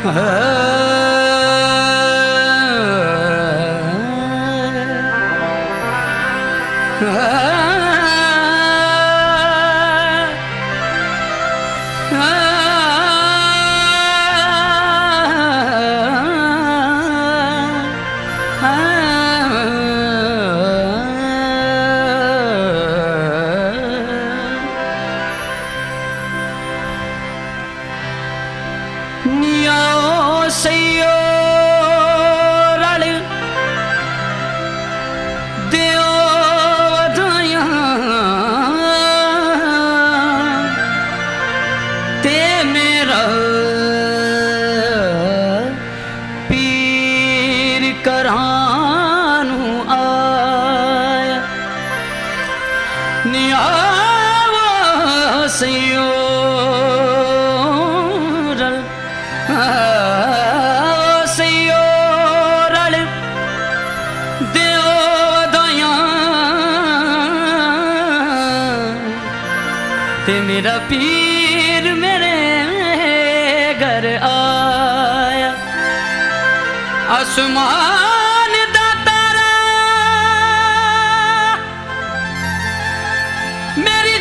मेरा पीर मेरे घर आया, आसमान दा तारा मेरी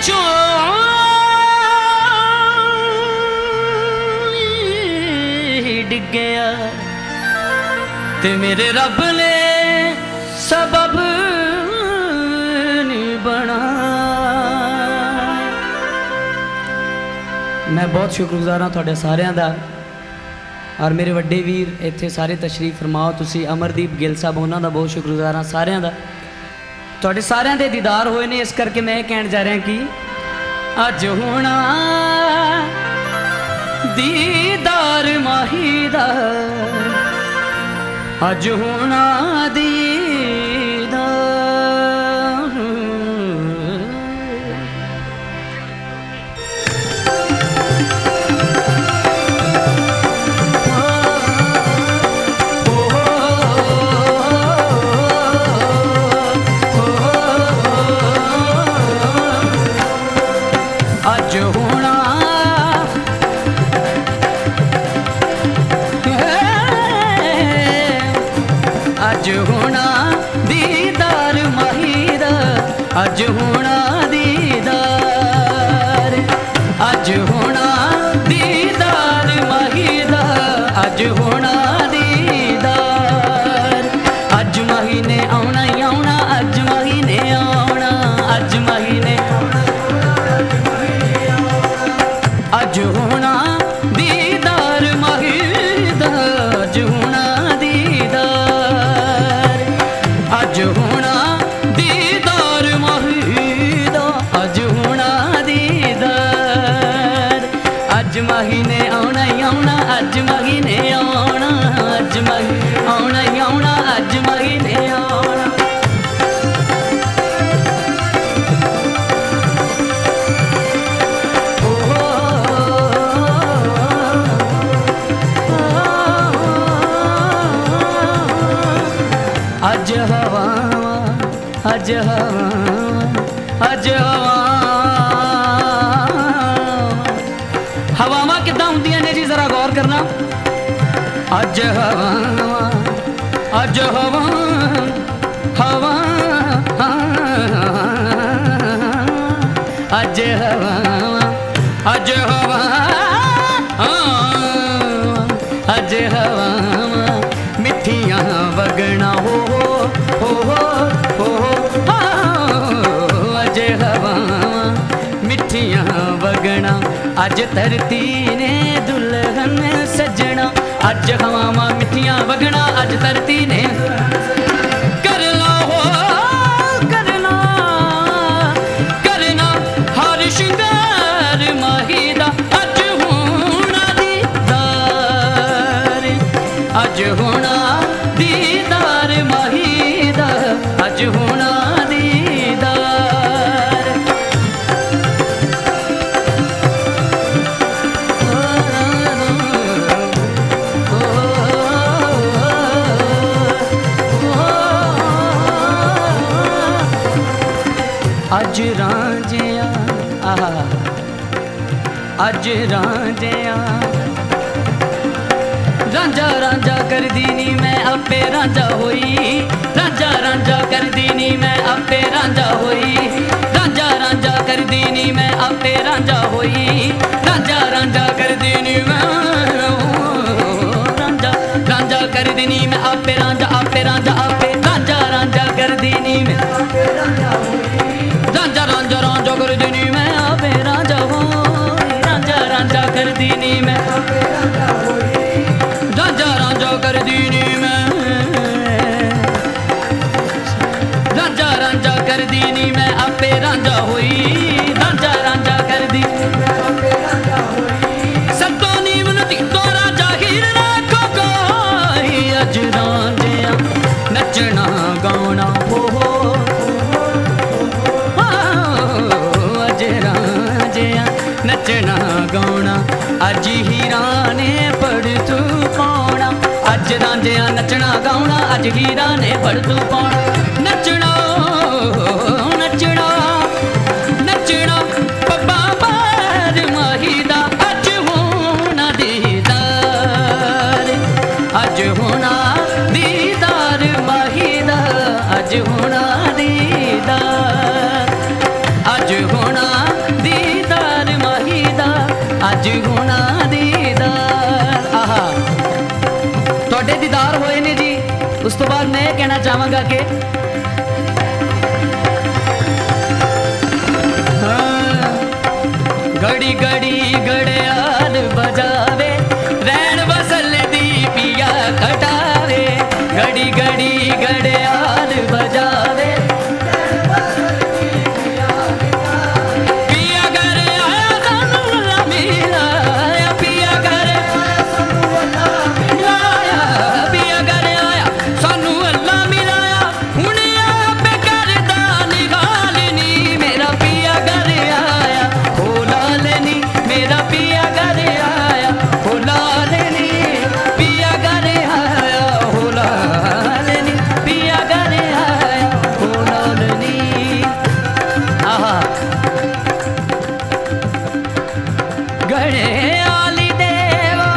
झोली डिग गया ते मेरे रब ने सबब नहीं बना। मैं बहुत शुक्रगुजार हाँ तुहाडे सारिਆਂ ਦਾ और मेरे वड्डे वीर इत्थे सारे तशरीफ फरमाओ तुसी अमरदीप गिल साहब उन्हों का बहुत शुक्रगुजार हाँ सारिਆਂ ਦਾ तुहाडे सारिਆਂ दे दीदार होए ने इस करके मैं कहण जा रहा कि अज होना दीदार माही दा, अज होना दीदार। अज होना दीदार माहीदा, अज होना दीदार, अज होना दीदार माहीदा, अज होना दीदार। अज महीने आना ही आना, अज महीने आना, अज महीने अज होना दीदार माहीदा, अज होना अज होना दीदार माहीदा, अज होना दीदार। अज महीने आना ही आना, अज महीने आना, अज महीने आना ही आना, अज महीने आना। अज हवा अज हवा अज हवावां किदां हुंदियां ने जी जरा गौर करना। अज हवा अज हवा हवा अज हवा अज हवा अज हवा मिठियां वगना हो अज हवा मिठियां वगना, अज धरती ने दुल्हन सजना। अज हवा मिठियां वगना, अज धरती ने करना हो करना करना हर श्रृंगार माहीदा, अज होना दीदार, अज होना दीदार माहीदा, अज होना दीदार। अज रांझिया अज रांझिया रांझा रांझा कर दीनी मैं आपे रांझा होई, रांझा रांझा कर दीनी मैं आपे रांझा होई, रांझा रांझा कर दीनी मैं आपे रांझा होई, रांझा रांझा कर दीनी मैं रांझा रांझा कर दीनी मैं आपे रांझा आपे रांझा आपे रांझा रांझा कर दीनी मैं रांझा रांझा रांझा कर दीनी मैं आपे रांझा होई, रांझा रांझा कर दीनी मैं रांझा रांझा कर दीनी मैं रांझा रांझा कर दीनी मैं आपे रांझा होई, रांझा रांझा कर दी सतो नीवन तीतो रांझा हीरना कोई अज रांझिया नचना गाना हो अज रांझिया नचना गाना अज हीरा ने पढ़ तू पाना, अज रांझिया नचना गाना अज हीरा ने पढ़ तू पाना, नचना नचना नचना पब्बा बार माहीदा अज होना दीदार, अज होना दीदार माहीदा अज होना दीदार, अज होना दीदार माहीदा अज होना दीदार। आहा तुहाडे दीदार होए ने जी। उस तो बाद मैं कहना चाहांगा कि घड़ी घड़ी घड़ियाल बजावे रैन बसल दी पिया खटावे, घड़ी घड़ी घड़ियाल बजावे पिया घर आया सानू अल्लाह मिलाया, पिया घर मिलाया, पिया घर आया सानू अल्लाह मिलाया, हुण आपे करदा निगाल नी मेरा पिया घर आया हो लाल नी, मेरा पिया घर आया हो लाल नी, पिया घर आया हो लाल नी, पिया घर आया हो लाल नी। आहा गणे आली देवा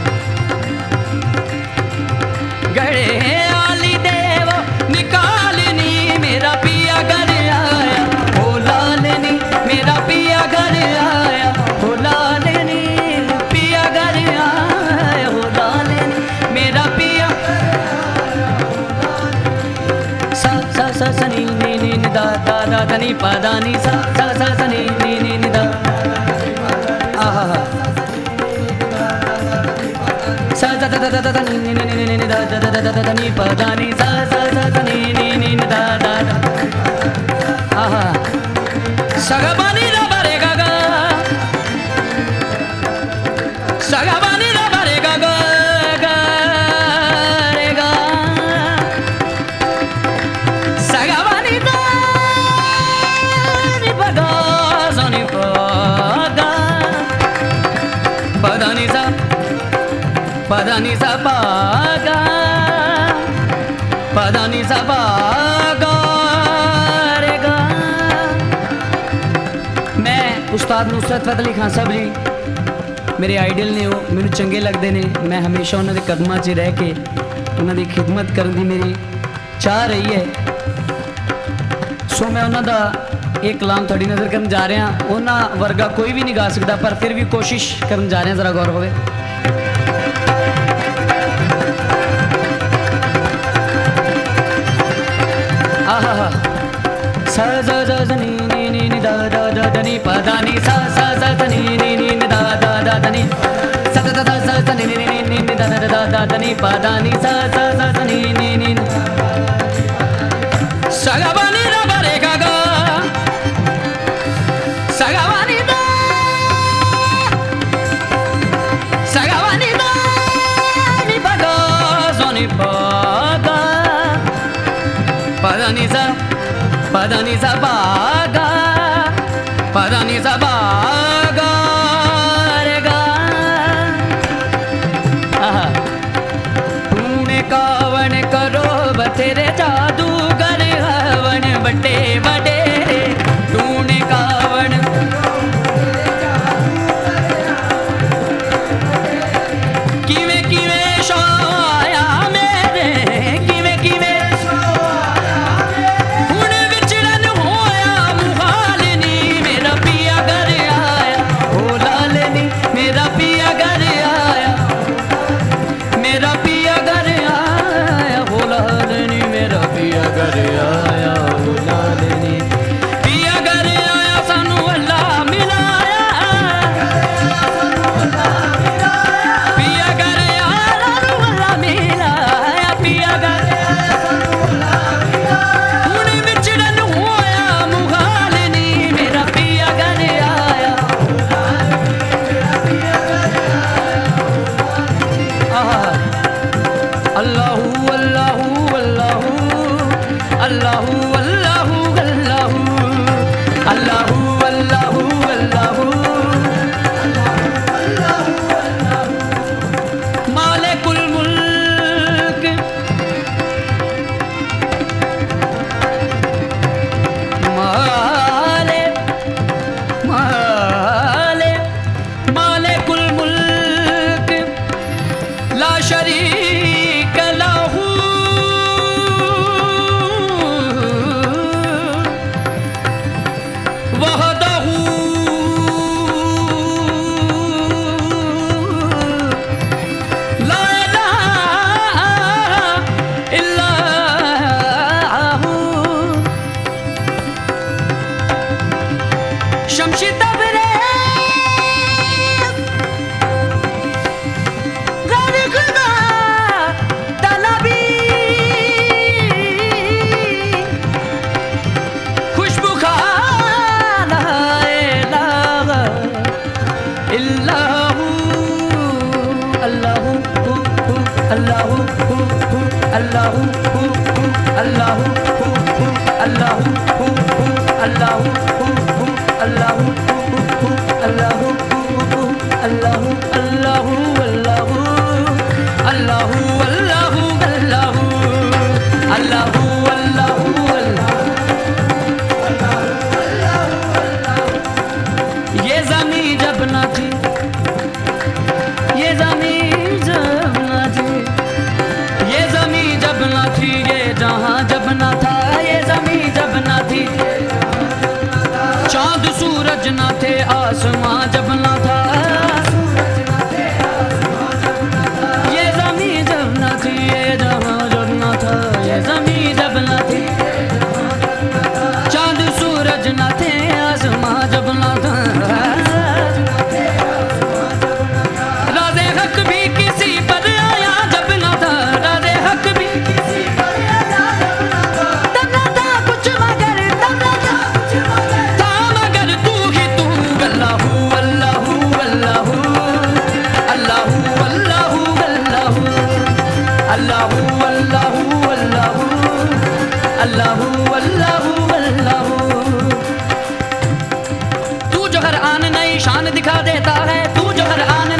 गणे आली देवा निकालनी मेरा पिया घर आया हो लाल नी, मेरा पिया घर आया हो लाल नी, पिया घर आया हो लाल नी, मेरा पिया सा सा सा सा नी नी नी नी दा दा दा दा नी पा दा नी सा सा सा सा नी नी नी नी दा। आहा सा दा दा दा दा नी नी नी नी नी दा दा दा दा दा नी पा दा नी सा सा सा सा नी नी नी नी दा दा दा। आहा सगबानी रा बारे गा गा सगबानी रा बारे गा गा गा रे गा सगबानी दा नी पा गा सा नी पा गा पा दा नी सा पा दा नी सा पा गा पा दा नी सा पा गा रे गा। मैं उस्ताद नुसरत फतेह अली खान साहब जी मेरे आइडल ने, वो मैनू चंगे लगते हैं, मैं हमेशा उन्होंने कदमां 'च रह के उन्होंने खिदमत करने की मेरी चाह रही है। सो मैं उन्होंने एक कलाम थोड़ी नज़र करन जा रहा, उन्होंने वर्गा कोई भी नहीं गा सकता, पर फिर भी कोशिश करन जा रहे हैं, ज़रा गौर होवे। आहा सा सा सा सा नी नी नी नी दा दा दा दा नी पा दा नी सा सा सा सा नी नी नी नी दा दा दा दा नी सा सा सा सा सा नी नी नी नी नी दा दा दा दा दा नी पा दा नी सा सा सा सा नी नी नी सगबानी रा बारे गा गा सगबानी दा सगबानी दा नी पा गा सा नी पा गा पा दा नी सा पा दा नी सा पा गा पा दा नी सा पा गा रे गा। आहा तूने कावन करो बतेरे जादूगर हवन बड़े बड़े, तूने कावन किवें किवें शमशी तबरे गारी खुदा तलबी खुशबू खाना इल्लाहू अल्लाहू अल्लाहू अल्लाहू अल्लाहू अल्लाहू अल्लाहू अल्लाहू अल्लाहू अल्लाहू अल्लाहू अल्लाहू अल्लाहू अल्लाहू अल्लाहू अल्लाहू अल्लाहू ये ज़मीं जब न थी ये ज़मीं जब न थी ये ज़मीं जब न थी ये जहां जब न था ये ज़मीं जब न थी चांद सूरज न थे आसमां जब न था ये ज़मीं जब न थी ये जहां जब न था ये ज़मीं जब न थी चांद सूरज न थे आसमां जब न था राज़े हक भी किसी पर आया जब न था राज़े हक भी किसी पर आया तब न था कुछ मगर तब न था कुछ मगर था मगर तू ही तू अल्लाहू अल्लाहू अल्लाहू अल्लाहू अल्लाहू अल्लाहू अल्लाहू अल्लाहू अल्लाहू अल्लाहू अल्लाहू तू जो हर आन नई शान दिखा देता है तू जो हर आन